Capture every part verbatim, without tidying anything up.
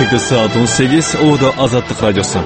Кечеги саат он сегиз, Оодо Азаттык радиосу.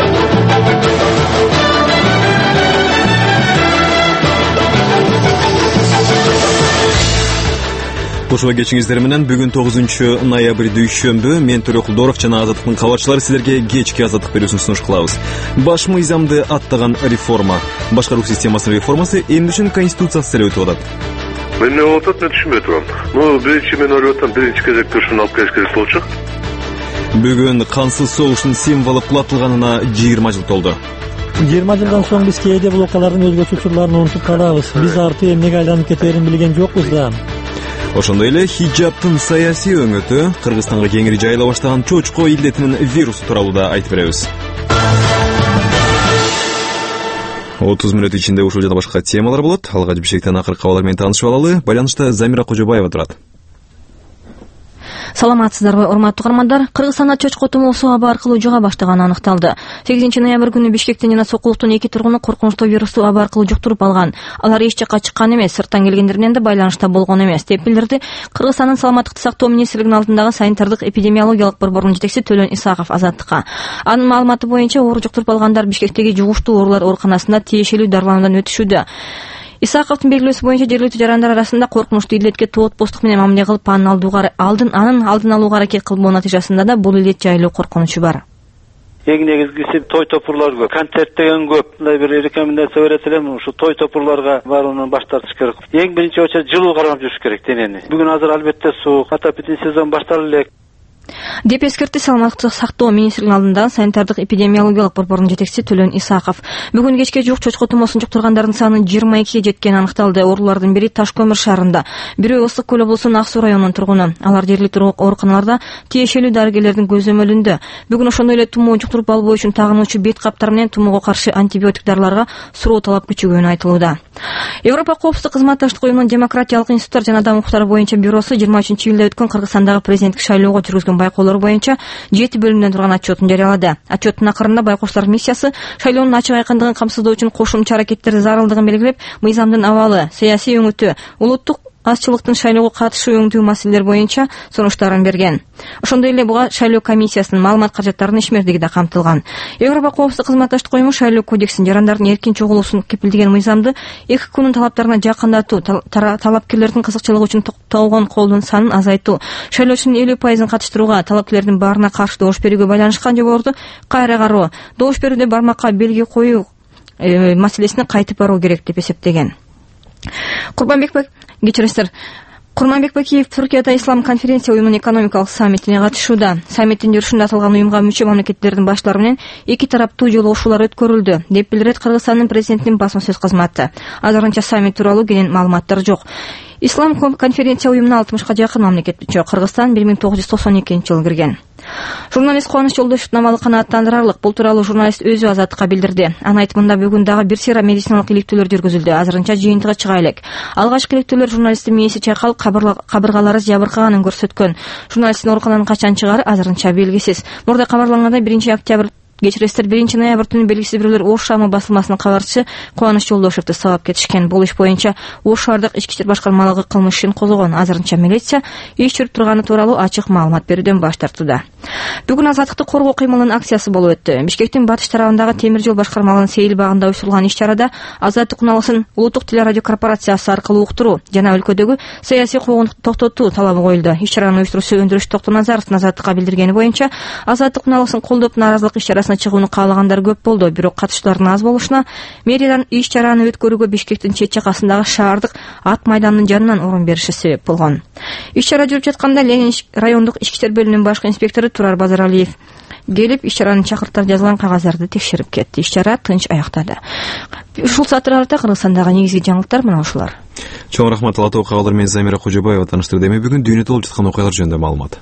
Кошула кечиңиздер менен бүгүн тогузунчу ноябрь дүйшөмбү мен Төрөк Кулдоров жана Азаттыктын кабарчылары силерге кечки Азаттык берүүсүн сунуш кылабыз. Баш мыйзамды аттаган реформа, башкаруу системасынын реформасы эмне үчүн конституциясы талап өтүп атат? Мен не болуп атат, мен түшүнбөй турам. Ну, биринчи мен ойлоп атам, биринчи кезекте ушуну алып келиш керек болчу. Бүгүн кансыз согуштун символу кулатылганына жыйырма жыл толду. жыйырма жылдан соң биз кээде блокалардын өзгөчө учурларын унутуп калабыз. Биз арты эмнеге айланып кетерин билген жокпуз да. Ошондой эле хиджабтын саясий өңөтү, Кыргызстанга кеңири жайыла баштаган чочко илдетинин вирусу тууралуу да айтып беребиз. отуз мүнөт ичинде ушул жана башка темалар болот. Алгач Бишкектен акыркы абалар менен таанышып алалы. Байланышта Замира Кожобаева турат. Саламатсыздарбы, урматтуу угармандар? Кыргызстанда чочко тумоосу аба аркылуу жуга баштаганы аныкталды. сегизинчи ноябрь күнү Бишкектен жана Сокулуктун эки тургуну коркунучтуу вирусту аба аркылуу жуктуруп алган. Алар эч жакка чыккан эмес, сырттан келгендер менен да байланышта болгон эмес деп билдирди Кыргызстандын саламаттыкты сактоо министрлигинин алдындагы санитардык эпидемиологиялык борборунун жетекчиси Төлөн Исаков Азаттыкка. Анын маалыматы боюнча оору жуктуруп алгандар Бишкектеги жугуштуу оорулар ооруканасында тиешелүү дарылануудан өтүшүүдө. Исаковдун белгилөөсү боюнча жергиликтүү жарандар арасында коркунучтуу илдетке тоотпостук менен мамиле кылып, анын алдууга алдын анын алдын алууга аракет кылбоо натыйжасында да бул илдет жайылуу коркунучу бар. Эң негизгиси той топурлар көп, концерт деген көп. Мындай бир рекомендация берет элем, ушу той топурларга барууну баш тартыш керек. Эң биринчи очо жылуу кармап жүрүш керек денени. Бүгүн азыр албетте суук, отопительный сезон башталып элек. Деп эскертти саламаттыкты сактоо министрлигинин алдындагы санитардык эпидемиологиялык борборунун жетекчиси Төлөн Исаков. Бүгүн кечке жук чочко тумоосун жуктургандардын саны жыйырма экиге жеткени аныкталды. Оорулардын бири Таш көмүр шаарында, бирөө Ысык көл облусунун Ак суу районунун тургуну. Алар жергиликтүү ооруканаларда тиешелүү дарыгерлердин көзөмөлүндө. Бүгүн ошондой эле тумоо жуктуруп албоо үчүн тагынуучу бет каптар менен тумоого каршы антибиотик дарыларга суроо талап күчөгөнү айтылууда. Европа коопсуздук кызматташтык уюмунун демократиялык институттар жана дамуу укуктары боюнча бюросу жыйырма үчүнчү июлда өткөн Кыргызстандагы президенттик шайлоого жүргүзгөн байкоолор боюнча жети бөлүмдөн турган отчетун жарыялады. Отчеттун акырында байкоочулар миссиясы шайлоонун ачык айкындыгын камсыздоо үчүн кошумча аракеттерди зарылдыгын белгилеп, мыйзамдын абалы, саясий өңүтү, улуттук азчылыктын шайлоого катышуу өңдүү маселелер боюнча сунуштарын берген. Ошондой эле буга шайлоо комиссиясынын маалымат каражаттарынын ишмердиги да камтылган. Европа коопсуздук кызматташтык уюму шайлоо кодексин жарандардын эркин чогулуусун кепилдеген мыйзамды эки күнүн талаптарына жакындатуу, талапкерлердин кызыкчылыгы үчүн токтолгон колдун санын азайтуу, шайлоочунун элүү пайызын катыштырууга, талапкерлердин баарына каршы добуш берүүгө байланышкан жоболорду кайра кароо, добуш берүүдө бармакка белги коюу маселесине кайтып баруу керек деп эсептеген. Курманбек Кечиресиздер. Курманбек Бакиев Түркияда Ислам конференция уюмунун экономикалык саммитине катышууда. Саммиттин жүрүшүндө аталган уюмга мүчө мамлекеттердин баштары менен эки тараптуу жолугушуулар өткөрүлдү, деп билдирет Кыргызстандын президентинин басма сөз кызматы. Азырынча саммит тууралуу кенен маалыматтар жок. Ислам конференция уюмуна алтымышка жакын мамлекет мүчө. Кыргызстан бир миң тогуз жүз токсон экинчи жылы кирген. Журналист Кубаныч Жолдошев намалы канааттандырарлык. Бул тууралуу журналист өзү Азаттыкка билдирди. Анын айтымында бүгүн дагы бир сыйра медициналык иликтөөлөр жүргүзүлдү. Азырынча жыйынтыгы чыга элек. Алгачкы иликтөөлөр журналисттин мээси чайкалып, кабыргалары жабыркаганын көрсөткөн. Журналисттин ооруканадан качан чыгары азырынча белгисиз. Мурда кабарлангандай биринчи октябрь Кечиресиздер, биринчи ноябрь түнү белгисиз бирөөлөр Ош шаамы басылмасынын кабарчысы Кубаныч Жолдошевду сабап кетишкен. Бул иш боюнча Ош шаардык ички иштер башкармалыгы кылмыш ишин козгогон. Азырынча милиция иш жүрүп турганы тууралуу ачык маалымат берүүдөн баш тартууда. Бүгүн азаттыкты коргоо кыймылынын акциясы болуп өттү. Бишкектин батыш тарабындагы темир жол башкармалыгынын Сейил багында уюштурулган иш-чарада азаттык унаалысын улуттук телерадио корпорациясы аркылуу уктуруу жана өлкөдөгү саясий куугунду токтотуу талабы коюлду. Иш-чаранын уюштуруучусу Өндүрүш Токтоназаровдун Азаттыкка билдиргени боюнча, азаттык унаалысын колдоп нааразылык иш-чарасына чыгууну каалагандар көп болду. Бирок катышуулардын аз болушуна мэриядан иш-чараны өткөрүүгө Бишкектин чет жакасындагы шаардык ат майданынын жанынан орун бериши себеп болгон. Иш-чара жүрүп жатканда Ленин райондук ички иштер бөлүмүнүн башкы инспектору Турар Базаралиев келип иш-чаранын чакыртар жазылган кагаздарды текшерип кетти. Иш-чара тынч аяктады. Ушул сааттарда Кыргызстандагы негизги жаңылыктар мына ушулар. Чоң рахмат Алата окуялар менен Замира Кожобаева тааныштырды. Эми бүгүн дүйнөдө болуп жаткан окуялар жөнүндө маалымат.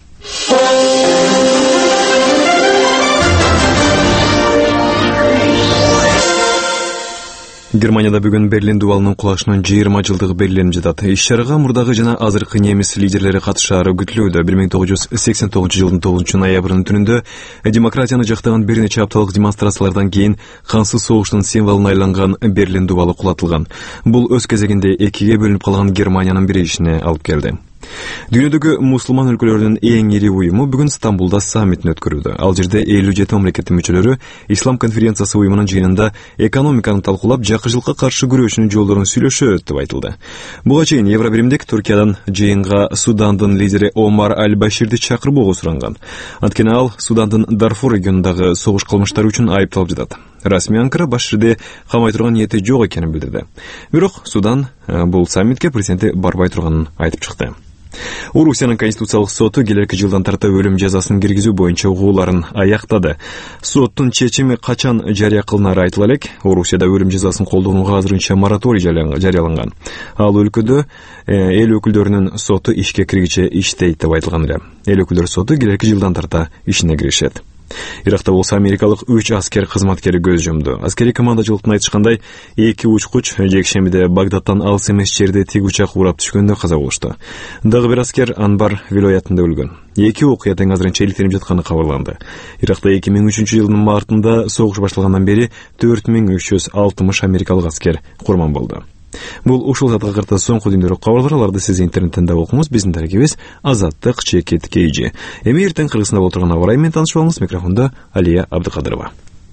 Германияда бүгүн Берлин дубалынын кулашынын жыйырма жылдыгы белгиленип жатат. Иш-чарага мурдагы жана азыркы немис лидерлери катышаары күтүлүүдө. бир миң тогуз жүз сексен тогузунчу жылдын тогузунчу ноябрынын түнүндө демократияны жактаган бир нече апталык демонстрациялардан кийин кансыз согуштун символуна айланган Берлин дубалы кулатылган. Бул өз кезегинде экиге бөлүнүп калган Германиянын биригишине алып келди. Дүйнөдөгү мусулман өлкөлөрүнүн эң ири уюму бүгүн Стамбулда саммитин өткөрүүдө. Ал жерде элүү жети мамлекеттин мүчөлөрү Ислам конференциясы уюмунун жыйынында экономиканы талкуулап, жакшылыкка каршы күрөшүүнүн жолдорун сүйлөшөт деп айтылды. Буга чейин Евробиримдик Түркиядан жыйынга Судандын лидери Омар Аль-Баширди чакырбоого суранган. Анткени ал Судандын Дарфур регионундагы согуш кылмыштары үчүн айыпталып жатат. Расмий Анкара Баширди камай турган ниети жок экенин билдирди. Бирок Судан бул саммитке президенти барбай турганын айтып чыкты. Орусиянын конституциялык соту келерки жылдан тарта өлүм жазасын киргизүү боюнча угууларын аяктады. Соттун чечими качан жарыя кылынары айтыла элек. Орусияда өлүм жазасын колдонууга азырынча мораторий жарыяланган. Ал өлкөдө эл өкүлдөрүнүн соту ишке киргиче иштейт деп айтылган эле. Эл өкүлдөр соту келерки жылдан тарта ишине киришет. Иракта болсо америкалык үч аскер кызматкери көз жумду. Аскери командачылыктын айтышкандай, эки учкуч жекшембиде Багдадтан алыс эмес жерде тик учак урап түшкөндө каза болушту. Дагы бир аскер Анбар вилаятында өлгөн. Эки окуя тең азырынча иликтенип жатканы кабарланды. Иракта эки миң үчүнчү жылдын мартында согуш башталгандан бери төрт миң үч жүз алтымыш америкалык аскер курман болду. Бул ушул саатка карта соңку күндөрү кабарлар, аларды сиз интернеттен да окуңуз. Биздин дарегибиз Азаттык чекит кейжи. Эми эртең Кыргызстанда болуп турган аба ырайы менен таанышып алыңыз. Микрофондо Алия Абдыкадырова.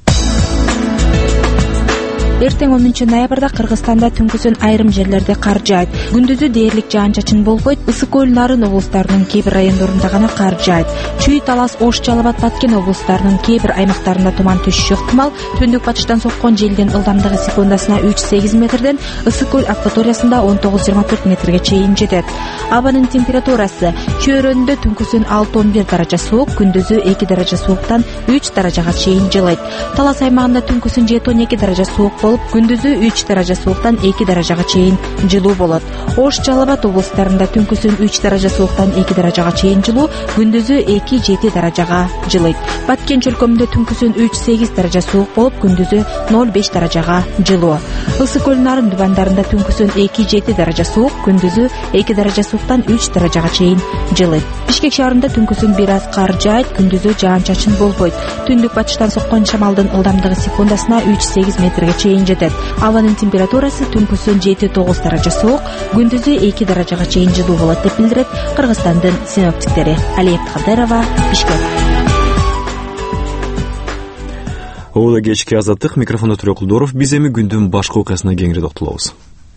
Эртең онунчу ноябрда Кыргызстанда түнкүсүн айрым жерлерде кар жаайт. Күндүзү дээрлик жаан-чачын болбойт. Ысык көл Нарын облустарынын кээ бир райондорунда гана кар жаайт. Чүй, Талас, Ош, Жалал Абад, Баткен облустарынын кээ бир аймактарында туман түшүшү ыктымал. Түндүк батыштан соккон желдин ылдамдыгы секундасына үч сегиз метрден Ысык көл акваториясында он тогуз жыйырма төрт метрге чейин жетет. Абанын температурасы чөйрөндө түнкүсүн алты он бир даража суук, күндүзү эки даража сууктан үч даражага чейин жылыйт. Талас аймагында түнкүсүн жети он эки даража суук болуп, күндүзү үч даража сууктан эки даражага чейин жылуу болот. Ош, Жалал Абад облустарында түнкүсүн үч даража сууктан эки даражага чейин жылуу, күндүзү эки жети даражага жылыйт. Баткен чөлкөмүндө түнкүсүн үч сегиз даража суук болуп, күндүзү ноль беш даражага жылуу. Ысык көл Нарын дубандарында түнкүсүн эки жети даража суук, күндүзү эки даража сууктан үч даражага чейин жылыйт. Бишкек шаарында түнкүсүн бир аз кар жаайт, күндүзү жаан-чачын болбойт. Түндүк батыштан соккон шамалдын ылдамдыгы секундасына үч сегиз метрге чейин жетет. Абанын температурасы түнкүсүн жети тогуз даража суук, күндүзү эки даражага чейин жылуу болот деп билдирет Кыргызстандын синоптиктери. Алия Абдыкадырова, Бишкек. Ода кечки Азаттык, микрофондо Төрө Кулдоров. Биз эми күндүн башка окуясына кеңири токтолобуз.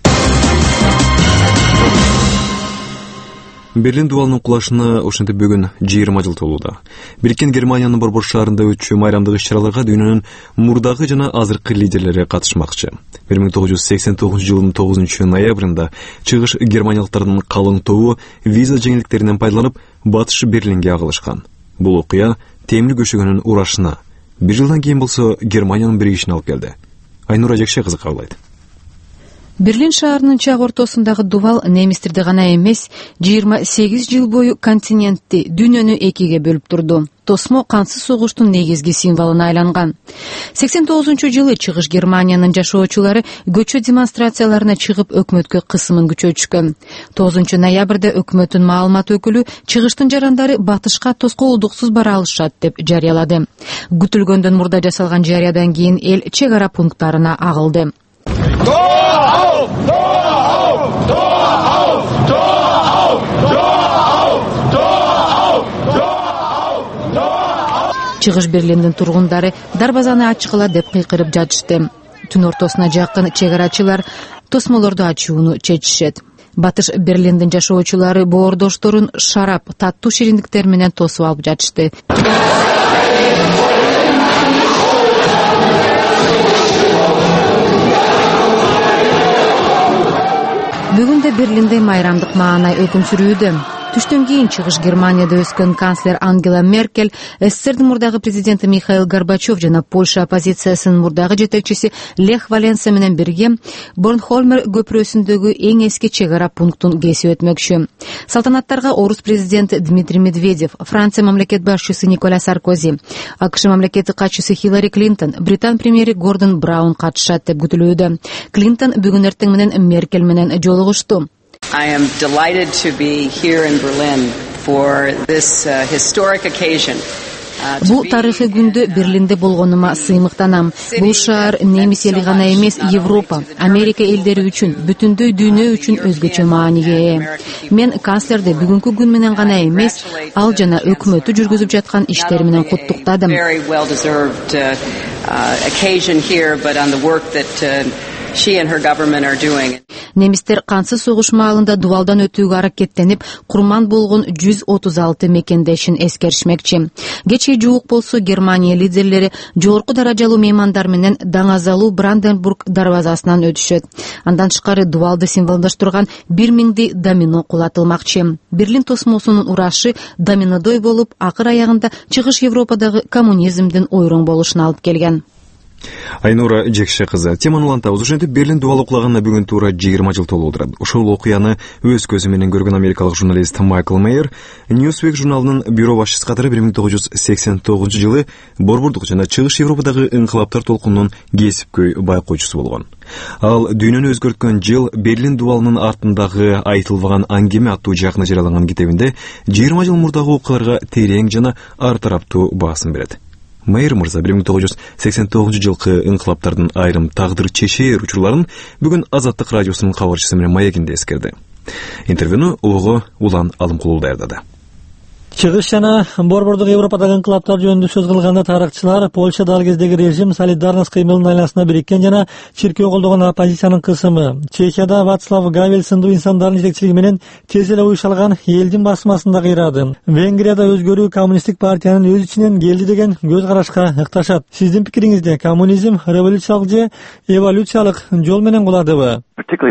Берлин дубалынын кулашына ошентип бүгүн жыйырма жыл толууда. Бириккен Германиянын Борбор шаарында өтчү майрамдык иш-чараларга дүйнөнүн мурдагы жана азыркы лидерлери катышмакчы. бир миң тогуз жүз сексен тогузунчу жылдын тогузунчу ноябрында чыгыш германиялыктардын калың тобу виза жеңилдиктеринен пайдаланып Батыш Берлинге агылышкан. Бул окуя темир көшөгөнүн урашына, бир жылдан кийин болсо Германиянын биригишине алып келди. Айнура Жекше кызы кабылдайт. Берлин шаарынын чак ортосундагы дубал немистерди гана эмес, жыйырма сегиз жыл бою континентти, дүйнөнү экиге бөлүп турду. Тосмо кансыз согуштун негизги символуна айланган. сексен тогузунчу жылы чыгыш Германиянын жашоочулары көчө демонстрацияларына чыгып өкмөткө кысымын күчөтүшкөн. тогузунчу ноябрда өкмөттүн маалымат өкүлү чыгыштын жарандары батышка тоскоолдуксуз бара алышат деп жарыялады. Күтүлгөндөн мурда жасалган жарыядан кийин эл чек ара пункттарына агылды. Чыгыш Берлиндин тургундары дарбазаны ачкыла деп кыйкырып жатышты. Түн ортосуна жакын чек арачылар тосмолорду ачууну чечишет. Батыш Берлиндин жашоочулары боордошторун шарап, таттуу шириндиктер менен тосуп алып жатышты. Бүгүн да Берлинде майрамдык маанай өкүм сүрүүдө. Түштөн кийин чыгыш Германияда өскөн канцлер Ангела Меркель, СССРдин мурдагы президенти Михаил Горбачев жана Польша оппозициясынын мурдагы жетекчиси Лех Валенса менен бирге Борнхольмер көпүрөсүндөгү эң эски чек ара пунктун кесип өтмөкчү. Салтанаттарга орус президенти Дмитрий Медведев, Франция мамлекет башчысы Николя Саркози, АКШ мамлекеттик катчысы Хиллари Клинтон, Британ премьери Гордон Браун катышат деп күтүлүүдө. Клинтон бүгүн эртең менен Меркель менен жолугушту. I am delighted to be here in Berlin for this uh, historic occasion Бул тарыхый күндө Берлинде болгонума сыймыктанам. Бул шаар немис эли гана эмес, Европа, Америка элдери үчүн, бүтүндөй дүйнө үчүн өзгөчө мааниге ээ. Мен канцлерди бүгүнкү күн менен гана эмес, ал жана өкмөтү жүргүзүп жаткан иштери менен куттуктадым. Немистер кансыз согуш маалында дубалдан өтүүгө аракеттенип, курман болгон жүз отуз алты мекендешин эскеришмекчи. Кечээ жуук болсо Германия лидерлери жогорку даражалуу меймандар менен Даңазалуу Бранденбург дарбазасынан өтүшөт. Андан тышкары дубалды символдоштурган бир миңди домино кулатылмакчы. Берлин тосмосунун урашы доминодой болуп, акыр аягында чыгыш Европадагы коммунизмдин ойроң болушуна алып келген. Айнура Жекше кызы, теманы улантабыз. Ошентип Берлин дубалы кулаганына бүгүн туура жыйырма жыл толуп отурат. Ошол окуяны өз көзү менен көргөн америкалык журналист Майкл Мейер Newsweek журналынын бюро башчысы катары бир миң тогуз жүз сексен тогузунчу жылы борбордук жана чыгыш Европадагы инкылаптар толкунунун кесипкөй байкоочусу болгон. Ал дүйнөнү өзгөрткөн жыл Берлин дубалынын артындагы айтылбаган аңгеме аттуу жакында жарыяланган китебинде жыйырма жыл мурдагы окуяларга терең жана ар тараптуу баасын берет. Мейер мырза бир миң тогуз жүз сексен тогузунчу жылкы инкылаптардын айрым тагдыр чечээр учурларын бүгүн Азаттык радиосунун кабарчысы менен маегинде эскерди. Интервьюну Ого Улан Алымкулуу даярдады. Чыгыш жана борбордук Европадагы инкылаптар жөнүндө сөз кылганда тарыхчылар Польшада ал кездеги режим солидарность кыймылынын айланасына бириккен жана чиркөө колдогон оппозициянын кысымы, Чехияда Вацлав Гавел сындуу инсандардын жетекчилиги менен тез эле уюшалган элдин басмасында кыйрады. Венгрияда өзгөрүү коммунисттик партиянын өз ичинен келди деген көз карашка ыкташат. Сиздин пикириңизде коммунизм революциялык же эволюциялык жол менен куладыбы?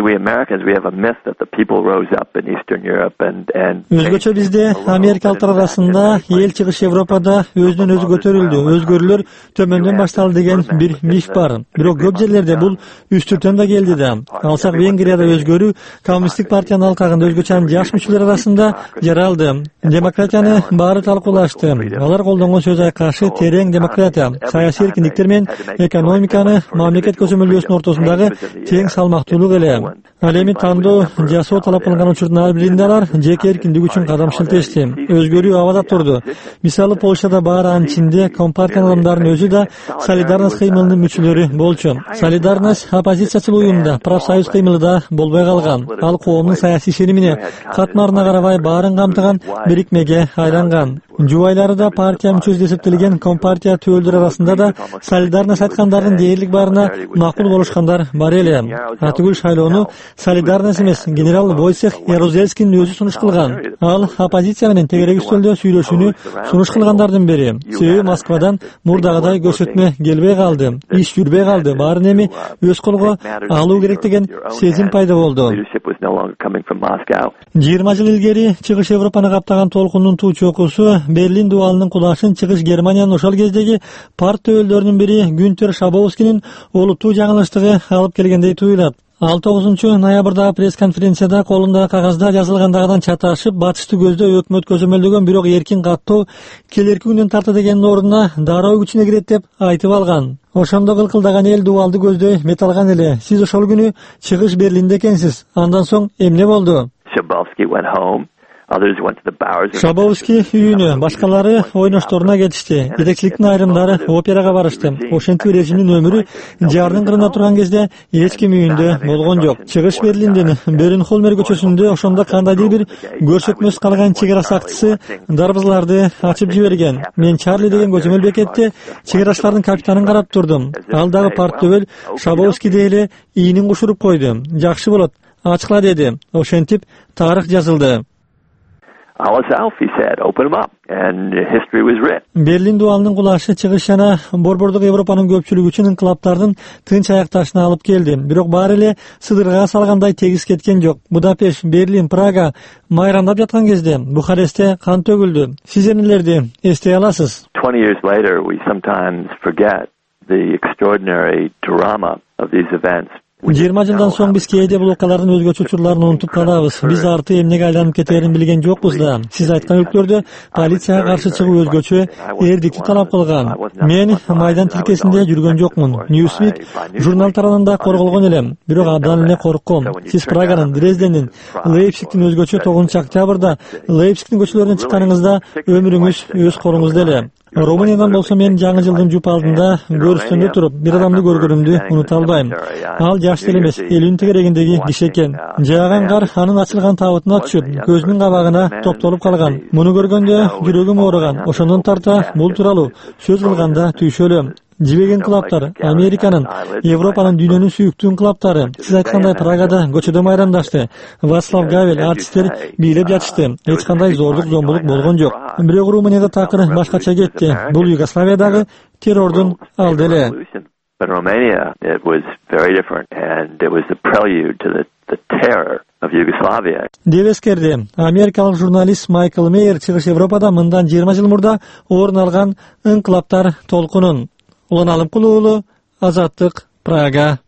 Өзгөчө бизде америкалыктар арасында эл чыгыш Европада өзүнөн өзү көтөрүлдү, өзгөрүүлөр төмөндөн башталды деген бир миф бар. Бирок көп жерлерде бул үстүртөн да келди да. Алсак Венгрияда өзгөрүү коммунисттик партиянын алкагында өзгөчө жаш мүчөлөр арасында жаралды. Демократияны баары талкуулашты. Алар колдонгон сөз айкашы терең демократия, саясий эркиндиктер менен экономиканы мамлекет көзөмөлдөөсүнүн ортосундагы тең салмактуулук эле. Ал эми тандоо жасоо талап кылынган учурдун ар биринде алар жеке эркиндик үчүн кадам шилтешти. Өзгөрүү абада турду. Мисалы Польшада баар анын ичинде компартиянын адамдарынын өзү да солидарность кыймылынын мүчөлөрү болчу. Солидарность оппозициячыл уюмда, профсоюз кыймылы да болбой калган. Ал коомдун саясий шенимине, катмарына карабай баарын камтыган бирикмеге айланган. Жубайлары да партия мүчөсү эсептелген компартия төөлдөр арасында да солидарность айткандардын дээрлик баарына макул болушкандар бар эле. Атүгүл шайлоону солидарность эмес, генерал Войцех Ярузельскийдин өзү сунуш кылган. Ал оппозиция менен тегерек үстөлдө сүйлөшүүнү сунуш кылгандардын бири. Себеби Москвадан мурдагыдай көрсөтмө келбей калды, иш жүрбөй калды. Баарын эми өз колго алуу керек деген сезим пайда болду. жыйырма жыл илгери чыгыш Европаны каптаган толкундун туу чокусу Берлин дубалынын кулашын чыгыш Германиянын ошол кездеги парт төөлдөрүнүн бири Гюнтер Шабовскийдин олуттуу жаңылыштыгы алып келгендей туюлат. Ал тогузунчу ноябрда пресс-конференцияда колунда кагазда жазылгандагыдан чаташып, батышты көздөө өкмөт көзөмөлдөгөн бирок эркин каттоо келерки күндөн тарта дегенин ордуна дароо күчүнө кирет деп айтып алган. Ошондо кылкылдаган эл дубалды көздөй мет алган эле. Сиз ошол күнү чыгыш Берлинде экенсиз. Андан соң эмне болду? Шабовский үйүнө, башкалары ойношторуна кетишти. Жетекчиликтин айрымдары операга барышты. Ошентип режимдин өмүрү жардын кырында турган кезде эч ким үйүндө болгон жок. Чыгыш Берлиндин Беренхолмер көчөсүндө ошондо кандайдыр бир көрсөтмөсү калган чек ара сакчысы дарбазаларды ачып жиберген. Мен Чарли деген көчөмөл бекетте чек арачылардын капитанын карап турдум. Ал дагы парттөөл Шабовскийди эле иинин кушуруп койду. Жакшы болот, ачкыла деди. Ошентип тарых жазылды. Берлин дубалынын кулашы чыгыш жана борбордук Европанын көпчүлүгү үчүн инкылаптардын тынч аякташына алып келди. Бирок баары эле сыдырга салгандай тегиз кеткен жок. Будапешт, Берлин, Прага майрамдап жаткан кезде Бухарестте кан төгүлдү. Сиз эмнелерди эстей аласыз? twenty years later we sometimes forget the extraordinary drama of these events. жыйырма жылдан соң биз кээде бул окуялардын өзгөчө учурларын унутуп калабыз. Биз арты эмнеге айланып кетээрин билген жокпуз да. Сиз айткан өлкөлөрдө полицияга каршы чыгуу өзгөчө эрдикти талап кылган. Мен майдан тилкесинде жүргөн жокмун. Newsweek журнал таранында корголгон элем, бирок абдан эле коркком. Сиз Праганын, Дрездендин, Лейпцигтин өзгөчө тогузунчу октябрда Лейпцигтин көчөлөрүнө чыкканыңызда өмүрүңүз өз колуңузда эле. Румыниядан болсо мен жаңы жылдын жуп алдында көрүстөндө туруп бир адамды көргөнүмдү унута албайм. Ал жаш деле эмес, элүүнүн тегерегиндеги киши экен. Жааган кар анын ачылган табытына түшүп, көзүнүн кабагына топтолуп калган. Муну көргөндө жүрөгүм оораган. Ошондон тарта бул тууралуу сөз кылганда түйшөлөм. Жибеген клабтар, Американын, Европанын, дүйнөнүн сүйүктүү клабтары. Сиз айткандай Прагада көчөдө майрамдашты. Вацлав Гавел, артисттер бийлеп жатышты. Эч кандай зордук, зомбулук болгон жок. Бирок Румынияда такыр башкача кетти. Бул Югославиядагы террордун алды эле. But in Romania, it was very different, and it was the prelude to the, the terror of Yugoslavia. Деп эскерди америкалык журналист Майкл Мейер чыгыш Европада мындан жыйырма жыл мурда орун алган инкылаптар толкунун. Улан Алым Кулуулу, Азаттык, Прага.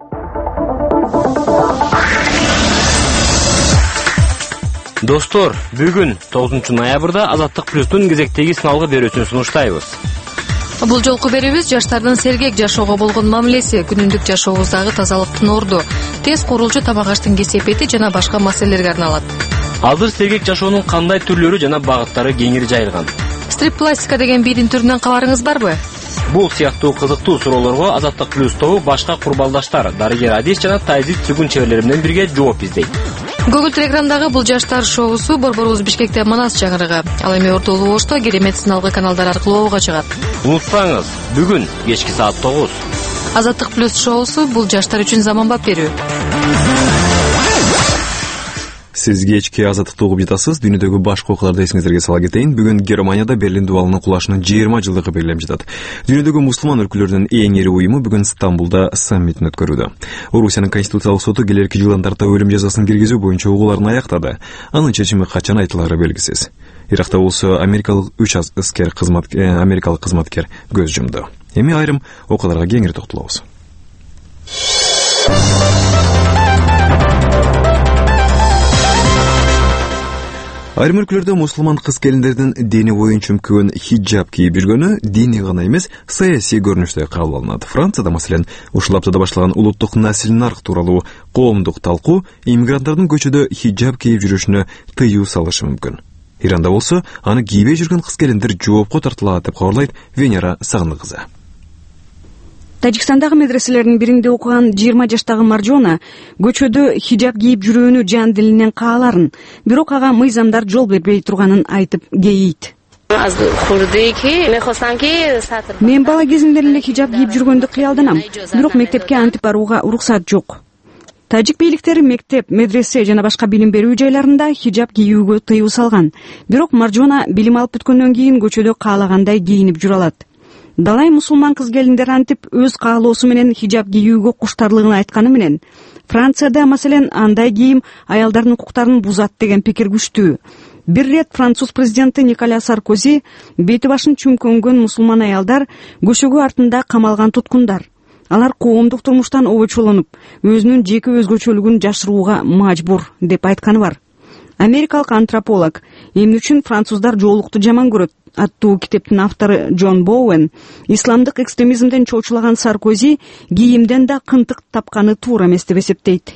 Достор, бүгүн тогузунчу ноябрда Азаттык плюстун кезектеги сыналгы берүүсүн сунуштайбыз. Бул жолку берүүбүз жаштардын сергек жашоого болгон мамилеси, күнүмдүк жашообуздагы тазалыктын орду, тез курулчу тамак аштын кесепети жана башка маселелерге арналат. Азыр сергек жашоонун кандай түрлөрү жана багыттары кеңири жайылган. Стрип-пластика деген бийдин түрүнөн кабарыңыз барбы? Бул сыяктуу кызыктуу суроолорго Азаттык плюс тобу башка курбалдаштар Дарыгер Адис жана Тайзит Цүгүн чеберлери менен бирге жооп издейт. Google Telegram'dагы бул жаштар шоусу Борборубуз Бишкекте Манас чаңырыгы, ал эми Орто Улуу Ошто керемет сыналгы каналдар аркылуу ого чыгат. Унутпаңыз, бүгүн кечки саат тогуз. Азаттык плюс шоусу бул жаштар үчүн заманбап берүү. Сиз кечки Азаттыкты угуп жатасыз. Дүйнөдөгү башка окуяларды эсиңиздерге сала кетейин. Бүгүн Германияда Берлин дубалынын кулашынын жыйырма жылдыгы белгилеп жатат. Дүйнөдөгү мусулман өлкөлөрдүн эң ири уюму бүгүн Стамбулда саммитин өткөрүүдө. Орусиянын конституциялык соту келерки жылдан тарта өлүм жазасын киргизүү боюнча угууларын аяктады. Анын чечими качан айтылары белгисиз. Иракта болсо америкалык үч аскер кызмат америкалык кызматкер көз жумду. Эми айрым окуяларга кеңири токтолобуз. Айрым өлкөлөрдө мусулман кыз-келиндердин дини боюнча үмкүгөн хиджаб кийип жүргөнү диний гана эмес, саясий көрүнүштө кабыл алынат. Францияда, маселен, ушул аптада башталган улуттук наsil нарк тууралуу коомдук талкуу иммигранттардын көчөдө хиджаб кийип жүрүшүнө тыюу салышы мүмкүн. Иранда болсо, аны кийбей жүргөн кыз-келиндер жоопко тартылат деп кабарлайт Венера Сагындык кызы. Тажикстандагы медреселердин биринде окуган жыйырма жаштагы Маржона көчөдө хиджаб кийип жүрүүнү жан дилинен кааларын, бирок ага мыйзамдар жол бербей турганын айтып кейийт. Мен бала кезимден эле хиджаб кийип жүргөндү кыялданам, бирок мектепке антип барууга уруксат жок. Тажик бийликтери мектеп, медресе жана башка билим берүү жайларында хиджаб кийүүгө тыюу салган, бирок Маржона билим алып бүткөндөн кийин көчөдө каалагандай кийинип жүрө алат. Далай мусулман кыз-келиндер антип өз каалоосу менен хиджаб кийүүгө куштарлыгын айтканы менен, Францияда маселен андай кийим аялдардын укуктарын бузат деген пикир күчтүү. Бир рет француз президенти Николя Саркози бети башын чүмкөнгөн мусулман аялдар көшөгө артында камалган туткундар. Алар коомдук турмуштан обочолонуп, өзүнүн жеке өзгөчөлүгүн жашырууга мажбур деп айтканы бар. Америкалык антрополог эмне үчүн француздар жоолукту жаман көрөт аттуу китептин автору Джон Боуэн исламдык экстремизмден чочулаган Саркози кийимден да кынтык тапканы туура эмес деп эсептейт.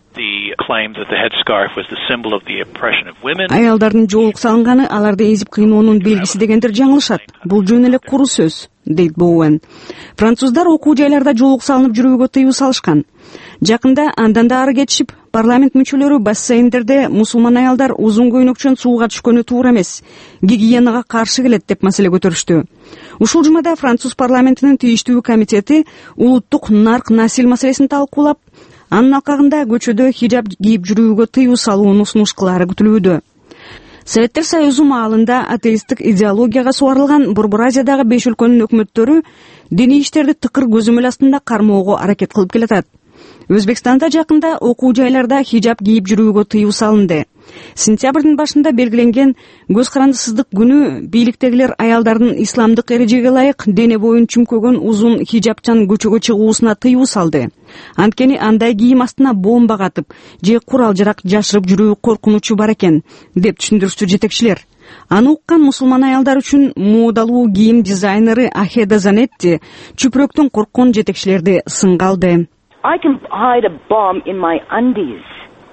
Аялдардын жоолук салынганы аларды эзип кыйноонун белгиси дегендер жаңылышат. Бул жөн эле куру сөз, дейт Боуэн. Француздар окуу жайларда жоолук салынып жүрүүгө тыюу салышкан. Жакында андан да ары кетишип, парламент мүчөлөрү бассейндерде мусулман аялдар узун көйнөкчөн сууга түшкөнү туура эмес, гигиенага каршы келет деп маселе көтөрүштү. Ушул жумада француз парламентинин тийиштүү комитети улуттук нарк насил маселесин талкуулап, анын алкагында көчөдө хиджаб кийип жүрүүгө тыюу салууну сунуш кылаары күтүлүүдө. Советтер Союзу маалында атеисттик идеологияга суарылган Борбор Азиядагы беш өлкөнүн өкмөттөрү диний иштерди тыкыр көзөмөл астында кармоого аракет кылып келатат. Өзбекстанда жакында окуу жайларда хиджаб кийип жүрүүгө тыюу салынды. Сентябрдын башында белгиленген көз карандысыздык күнү бийликтегилер аялдардын исламдык эрежеге ылайык дене боюн чүмкөгөн узун хиджабчан көчөгө чыгуусуна тыюу салды. Анткени андай кийим астына бомба катып же курал жарак жашырып жүрүү коркунучу бар экен, деп түшүндүрүштү жетекчилер. Аны уккан мусулман аялдар үчүн моодалуу кийим дизайнеры Ахеда Занетти чүпүрөктөн корккон жетекчилерди сынга алды. I can hide a bomb in my undies.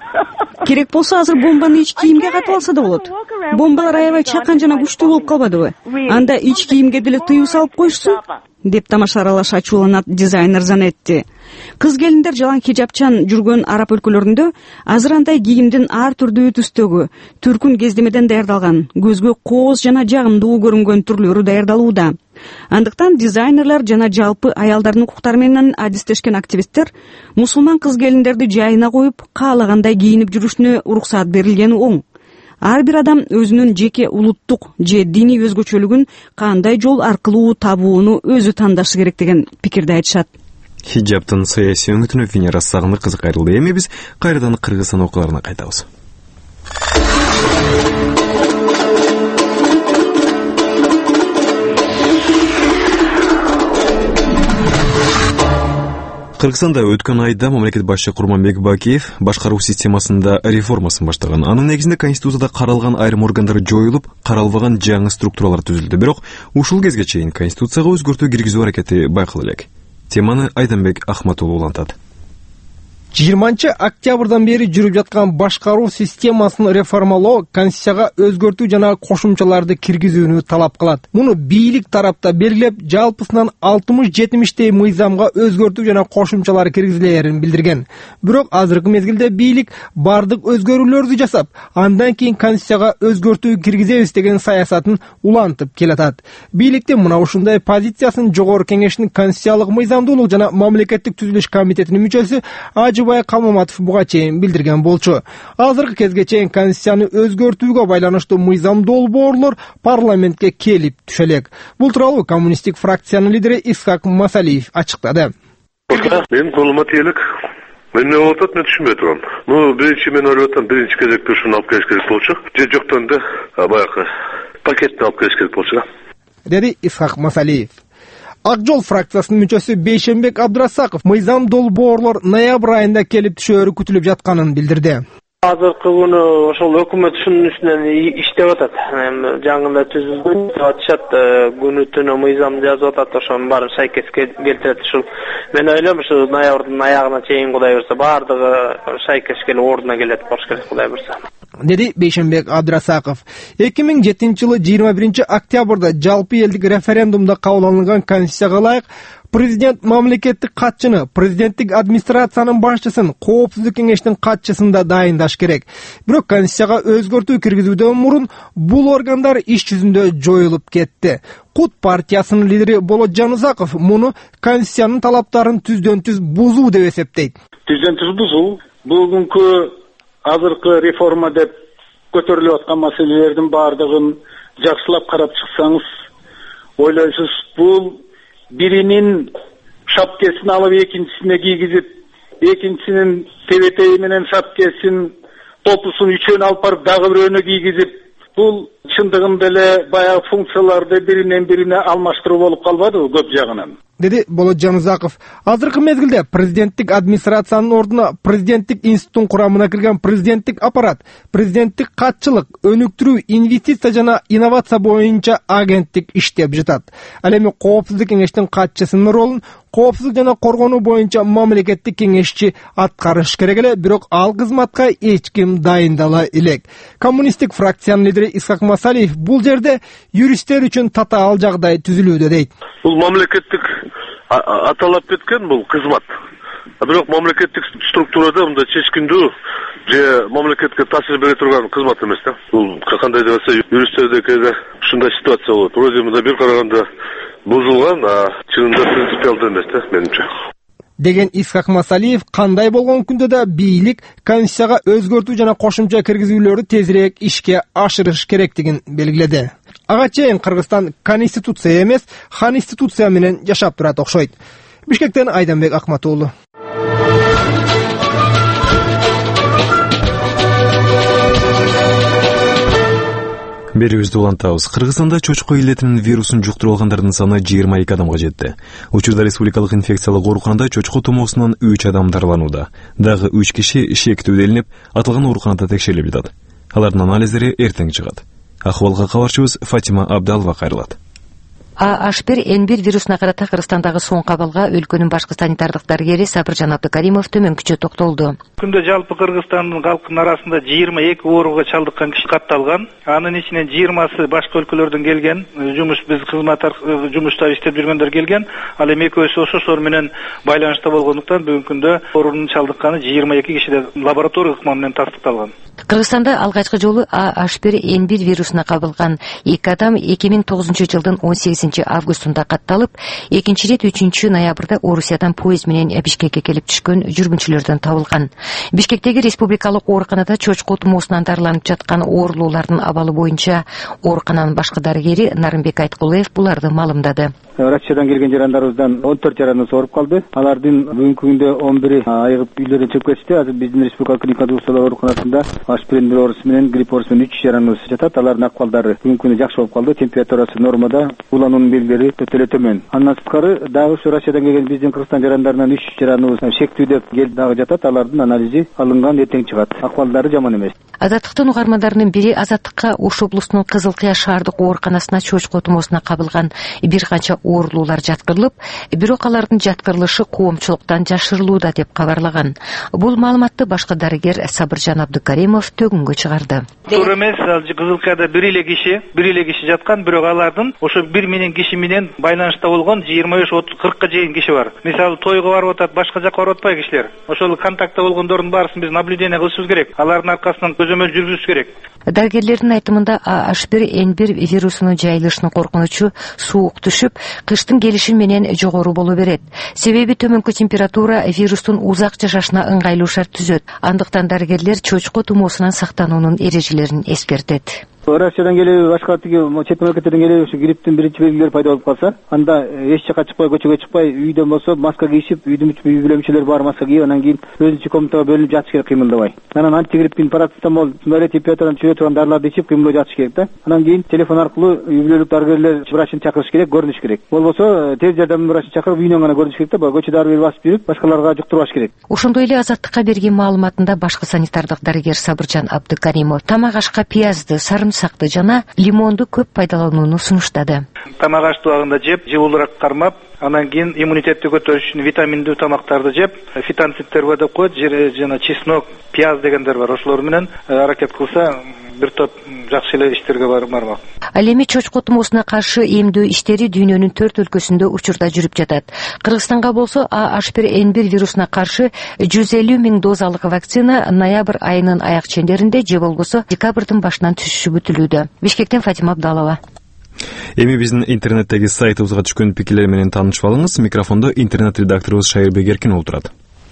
Керек болсо азыр бомбаны ич кийимге катып алса да болот. Бомбалар аябай чакан жана күчтүү болуп калбадыбы? Анда ич кийимге деле тыюу салып коюшсун, деп тамаша аралаш ачууланат дизайнер Занетти. Кыз келиндер жалаң хижапчан жүргөн араб өлкөлөрүндө азыр андай кийимдин ар түрдүү түстөгү, түркүн кездемеден даярдалган, көзгө кооз жана жагымдуу көрүнгөн түрлөрү даярдалууда. Андыктан дизайнерлер жана жалпы аялдардын укуктары менен адистешкен активисттер мусулман кыз келиндерди жайына коюп, каалагандай кийинип жүрүшүнө уруксаат берилгени оң. Ар бир адам өзүнүн жеке улуттук же диний өзгөчөлүгүн кандай жол аркылуу табууну өзү тандашы керек деген пикирди айтышат. Хиджаптын саясий өңүтүнө Венера Сагынды кызы кайрылды. Эми биз кайрадан Кыргызстан окуяларына кайтабыз. Кыргызстанда өткөн айда мамлекет башчы Курманбек Бакиев башкаруу системасында реформасын баштаган. Анын негизинде Конституцияда каралган айрым органдар жоюлуп, каралбаган жаңы структуралар түзүлдү. Бирок ушул кезге чейин Конституцияга өзгөртүү киргизүү аракети байкала элек. Теманы Айданбек Ахматулов улантат. жыйырманчы октябрдан бери жүрүп жаткан башкаруу системасын реформалоо Конституцияга өзгөртүү жана кошумчаларды киргизүүнү талап кылат. Муну бийлик тарапта белгилеп, жалпысынан алтымыш жетимиштей мыйзамга өзгөртүү жана кошумчалар киргизилерин билдирген. Бирок азыркы мезгилде бийлик бардык өзгөрүүлөрдү жасап, андан кийин Конституцияга өзгөртүү киргизебиз деген саясатын улантып келатат. Бийликтин мына ушундай позициясын Жогорку Кеңештин Конституциялык мыйзамдуулук жана мамлекеттик түзүлүш комитетинин мүчөсү Ажыбай Калмаматов буга чейин билдирген болчу. Азыркы кезге чейин Конституцияны өзгөртүүгө байланыштуу мыйзам долбоорлор парламентке келип түшө элек. Бул тууралуу коммунисттик фракциянын лидери Исхак Масалиев ачыктады. Мен колума тиелик. Мен не болот, мен түшүнбөй турам. Ну, биринчи мен ойлоп атам, биринчи кезекте ушуну алып келиш керек болчу. Же жоктон да баягы пакетти алып келиш керек болчу, деди Исхак Масалиев. Ак жол фракциясынын мүчөсү Бейшенбек Абдрасаков мыйзам долбоорлор ноябрь айында келип түшөөрү күтүлүп жатканын билдирди. Азыркы күнү ошол өкмөт ушунун үстүнөн иштеп атат. Жаңында түзүлгөн атышат, күнү түнү мыйзам жазып атат, ошонун баарын шайкес келтирет. Ушул мен ойлойм, ушу ноябрдын аягына чейин Кудай берсе баардыгы шайкес келип ордуна келет болуш керек, Кудай берсе, деди Бейшенбек Абдрасаков. эки миң жетинчи жылы жыйырма биринчи октябрда жалпы элдик референдумда кабыл алынган Конституцияга ылайык президент мамлекеттик катчыны, президенттик администрациянын башчысын, коопсуздук кеңештин катчысын да дайындаш керек. Бирок Конституцияга өзгөртүү киргизүүдөн мурун бул органдар иш жүзүндө жоюлуп кетти. Кут партиясынын лидери Болот Жанузаков муну Конституциянын талаптарын түздөн түз бузуу деп эсептейт. Түздөн түз бузуу бүгүнкү азыркы реформа деп көтөрүлүп аткан маселелердин баардыгын жакшылап карап чыксаңыз, ойлойсуз, бул биринин шапкесин алып экинчисине кийгизип, экинчисинин тебетеи менен шапкесин, топусун үчөөнү алып барып дагы бирөөнө кийгизип, бул чындыгында эле баягы функцияларды биринен бирине алмаштыруу болуп калбадыбы көп жагынан, деди Болот Жанузаков. Азыркы мезгилде президенттик администрациянын ордуна президенттик институттун курамына кирген президенттик аппарат, президенттик катчылык, өнүктүрүү, инвестиция жана инновация боюнча агенттик иштеп жатат. Ал эми коопсуздук кеңештин катчысынын ролун коопсуздук жана коргонуу боюнча мамлекеттик кеңешчи аткарыш керек эле, бирок ал кызматка эч ким дайындала элек. Коммунисттик фракциянын лидери Исхак Масалиев бул жерде юристтер үчүн татаал жагдай түзүлүүдө дейт. Бул мамлекеттик аталап кеткен бул кызмат. Бирок мамлекеттик структурада мындай чечкиндүү же мамлекетке таасир бере турган кызмат эмес да. Бул кандай деп атса, юристтердикиде ушундай ситуация болот. Вроде мында бир караганда бузулган, а чынында принципиалдуу эмес да, менимче, деген Исхак Масалиев кандай болгон күндө да бийлик Конституцияга өзгөртүү жана кошумча киргизүүлөрдү тезирээк ишке ашырыш керектигин белгиледи. Ага чейин Кыргызстан конституция эмес, ханституция менен жашап турат окшойт. Бишкектен Айданбек Ахматулов. Берүүбүздү улантабыз. Кыргызстанда чочко илетинин вирусун жуктуруп алгандардын саны жыйырма эки адамга жетти. Учурда республикалык инфекциялык ооруканада чочко тумоосунан үч адам дарыланууда. Дагы үч киши шектүү делинип, аталган ооруканада текшерилип жатат. Алардын анализдери эртең чыгат. Акыбалга кабарчыбыз Фатима Абдалова кайрылат. а аш бир эн бир вирусуна карата Кыргызстандагы соңку абалга өлкөнүн башкы санитардык дарыгери Сабыржан Абдыкаримов төмөнкүчө токтолду. Күндө жалпы Кыргызстандын халкынын арасында жыйырма эки ооруга чалдыккан киши катталган. Анын ичинен жыйырмасы башка өлкөлөрдөн келген. Жумуш биз кызмат жумушта иштеп жүргөндөр келген. Ал эми экөөсү ошо менен байланышта болгондуктан бүгүнкү күндө оорунун чалдыкканы жыйырма эки кишиде лабораториялык ыкма менен тастыкталган. Кыргызстанда алгачкы жолу а аш бир эн бир вирусуна кабылган эки адам эки миң тогузунчу жылдын он сегизинчи августунда катталып, экинчи ирет үчүнчү ноябрда Орусиядан поезд менен Бишкекке келип түшкөн жүргүнчүлөрдөн табылган. Бишкектеги республикалык ооруканада чочко тумоосунан дарыланып жаткан оорулуулардын абалы боюнча оорукананын башкы дарыгери Нарымбек Айткулаев буларды маалымдады. Россиядан келген жарандарыбыздан он төрт жараныбыз ооруп калды. Алардын бүгүнкү күндө он бири айыгып үйлөрүнө чыгып кетишти. Азыр биздин республикалык клиникалык ооруканасында аш бир эн бир оорусу менен грипп оорусу менен үч жараныбыз жатат. Алардын акыбалдары бүгүнкү күндө жакшы болуп калды. Температурасы нормада, улануунун белгилери өтө эле төмөн. Андан сырткары дагы ушу Россиядан келген биздин Кыргызстан жарандарынан үч жараныбыз шектүү деп келип дагы жатат. Алардын анализи алынган, эртең чыгат. Акыбалдары жаман эмес. Азаттыктын угармандарынын бири Азаттыкка Ош облусунун Кызыл Кыя шаардык ооруканасына чочко тумоосуна кабылган бир канча оорулуулар жаткырылып, бирок алардын жаткырылышы коомчулуктан жашырылууда деп кабарлаган. Бул маалыматты башкы дарыгер Сабыржан Абдыкаримов төгүнгө чыгарды. Туура эмес, Кызыл Кыяда бир эле киши, бир эле киши жаткан, бирок алардын ошо бир менен киши менен байланышта болгон жыйырма беш кыркка чейин киши бар. Мисалы тойго барып атат, башка жакка барып атпайбы кишилер. Ошол контактта болгондордун баарысын биз наблюдение кылышыбыз керек. Алардын аркасынан көзөмөл жүргүзүш керек. Дарыгерлердин айтымында а аш бир эн бир вирусунун жайылышынын коркунучу суук түшүп, кыштын келиши менен жогору боло берет. Себеби төмөнкү температура вирустун узак жашашына ыңгайлуу шарт түзөт. Андыктан дарыгерлер чочко тумоосунан сактануунун эрежелерин эскертет. Россиядан келип, башка тиги чет мамлекеттерден келип, ушу грипптин биринчи белгилери пайда болуп калса, анда эч жака чыкпай, көчөгө чыкпай, үйдөн болсо маска кийишип, үйдүн үй бүлө мүчөлөрү бар маска кийип, анан кийин өзүнчө комнатага бөлүнүп жатыш керек кыймылдабай. Анан антигриппин, парацетамол, мындай температураны түшүрө турган дарыларды ичип кыймылдап жатыш керек да. Анан кийин телефон аркылуу үй бүлөлүк дарыгерлер врачын чакырыш керек, көрүнүш керек. Болбосо тез жардам врачын чакырып үйүнөн гана көрүнүш керек да, көчөдө ар бир басып жүрүп, башкаларга жуктурбаш керек. Ошондой эле Азаттыкка берген маалыматында башкы санитардык дарыгер Сабыржан Абдыкаримов тамак ашка пиязды, сарымсакты жана лимонду көп пайдаланууну сунуштады. Тамак аш убагында жеп, жылуулураак кармап, анан кийин иммунитетти көтөрүш үчүн витаминдүү тамактарды жеп, фитонциттер бар деп коет, жана чеснок, пияз дегендер бар. Ошолор менен аракет кылса, бир топ жакшы эле иштерге бармак. Ал эми чочко тумоосуна каршы эмдөө иштери дүйнөнүн төрт өлкөсүндө учурда жүрүп жатат. Кыргызстанга болсо а аш бир эн бир вирусуна каршы жүз элүү миң дозалык вакцина ноябрь айынын аяк чендеринде же болбосо декабрдын башынан түшүшү күтүлүүдө. Бишкектен Фатима Абдалова. Эми биздин интернеттеги сайтыбызга түшкөн пикирлер менен таанышып алыңыз. Микрофондо интернет редакторубуз Шайырбек Эркин отурат.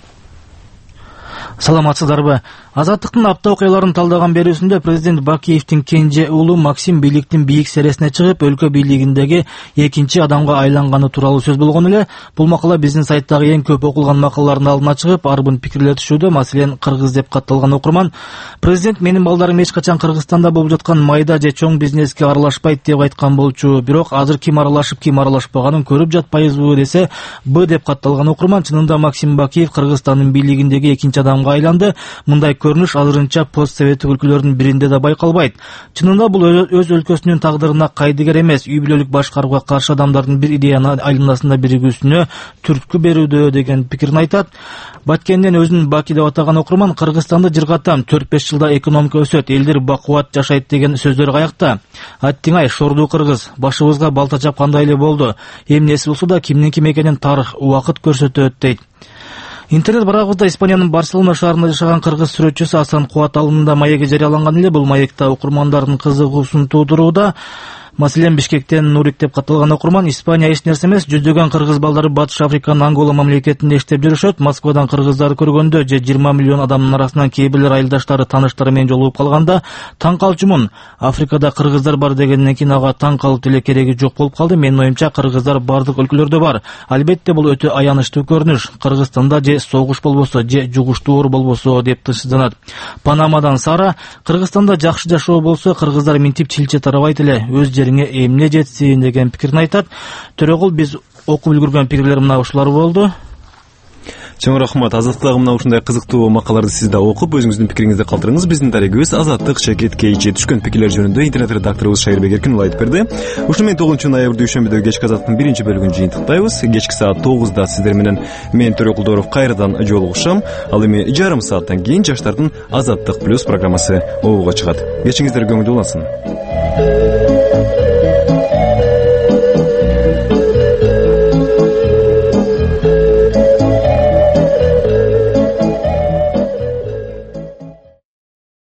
Саламатсыздарбы? Азаттыктын апта окуяларын талдаган берүүсүндө президент Бакиевдин кенже уулу Максим бийликтин бийик сересине чыгып, өлкө бийлигиндеги экинчи адамга айланганы тууралуу сөз болгон эле. Бул макала биздин сайттагы эң көп окулган макалалардын алдына чыгып, арбын пикирлетишүүдө, маселен, кыргыз деп катталган окурман. Президент менин балдарым эч качан Кыргызстанда болуп жаткан майда же чоң бизнеске аралашпайт деп айткан болчу. Бирок азыр ким аралашып, ким аралашпаганын көрүп жатпайбызбы десе, Б деп катталган окурман. Чынында Максим Бакиев Кыргызстандын бийлигиндеги экинчи адамга айланды. Мындай көрүнүш азырынча постсоветтик өлкөлөрдүн биринде да байкалбайт. Чынында бул өз өлкөсүнүн тагдырына кайдыгер эмес, үй бүлөлүк башкарууга каршы адамдардын бир идеяны айланасында биригүүсүнө түрткү берүүдө деген пикирин айтат. Баткенден өзүн Баки деп атаган окурман Кыргызстанды жыргатам, төрт беш жылда экономика өсөт, элдер бакубат жашайт деген сөздөр каякта. Аттиңай, шордуу кыргыз, башыбызга балта чапкандай эле болду. Эмнеси болсо да кимдин ким экенин тарых, убакыт көрсөтөт дейт. Интернет барагыбызда Испаниянын Барселона шаарында жашаган кыргыз сүрөтчүсү Асан Куат алымында маеги жарыяланган эле. Бул маекта окурмандардын кызыгуусун туудурууда. Маселен, Бишкектен Нурик деп катталган окурман, Испания эч нерсе эмес, жүздөгөн кыргыз балдары Батыш Африканын Ангола мамлекетинде иштеп жүрүшөт. Москвадан кыргыздарды көргөндө же жыйырма миллион адамдын арасынан кээ бирлер айылдаштары, тааныштары менен жолугуп калганда таң калчумун. Африкада кыргыздар бар дегенден кийин ага таң калып деле кереги жок болуп калды. Менин оюмча, кыргыздар бардык өлкөлөрдө бар. Албетте бул өтө аянычтуу көрүнүш. Кыргызстанда же согуш болбосо, же жугуштуу оор болбосо деп тынчсызданат. Панамадан Сара: Кыргызстанда жакшы жашоо болсо, кыргыздар минтип чилче тарабайт эле, өз жериңе эмне жетсин деген пикирин айтат. Төрөгул, биз окуп үлгүргөн пикирлер мына ушулар болду. Чоң рахмат. Азаттык мына ушундай кызыктуу макалаларды сиз да окуп, өзүңүздүн пикириңизди калтырыңыз. Биздин дарегибиз Азаттык Чекет Кейчи түшкөн пикирлер жөнүндө интернет редакторубуз Шайырбек Эркин айтып берди. Ушуну менен тогузунчу ноябрь дүйшөмбүдө кечки азаттыктын биринчи бөлүгүн жыйынтыктайбыз. Кечки саат тогузда сиздер менен мен Төрөкулдоров кайрадан жолугушам. Ал эми жарым сааттан кийин жаштардын Азаттык плюс программасы обуга чыгат. Кечиңиздер көңүлдүү болсун.